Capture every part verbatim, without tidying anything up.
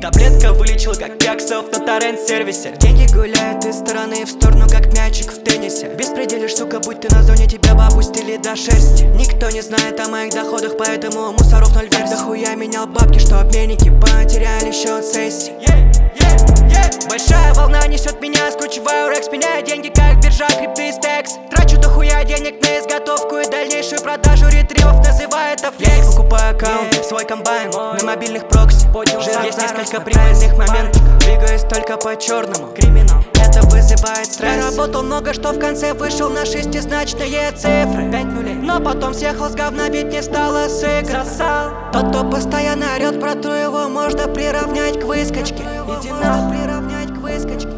Таблетка вылечил, как пяксов на торрент-сервисе. Деньги гуляют из стороны в сторону, как мячик в теннисе. Беспределишь, сука, будь ты на зоне, тебя бы опустили до шерсти. Никто не знает о моих доходах, поэтому мусоров ноль версий. Дохуя менял бабки, что обменники потеряли счет сессий. yeah, yeah, yeah. Большая волна несет меня, скручиваю рекс, меняю деньги, как биржа, крипты и стекс. Трачу дохуя денег на изготовку и дальнейшую продажу ретривов, называю это флекс. Я не покупаю аккаунт, yeah. свой комбайн на мобильных прокси. Жир есть несколько прибыльных моментов, двигаюсь только по черному. Криминал, это вызывает стресс. Я работал много, что в конце вышел на шестизначные цифры. Пять нулей. Но потом съехал с говна, ведь не стало с игр. Тот, кто постоянно орет про то, его можно приравнять к выскочке. Иди нахуй. Приравнять к выскочке.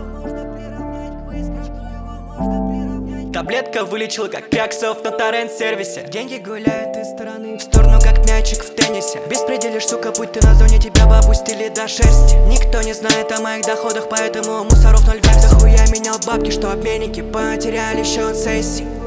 Таблетка вылечил, как пяксов на торрент-сервисе. Деньги гуляют из стороны в сторону, как мячик в теннисе. Беспределишь, сука, будь ты на зоне, тебя бы опустили до шерсти. Никто не знает о моих доходах, поэтому мусоров ноль версий. Дохуя менял бабки, что обменники потеряли счет сессий.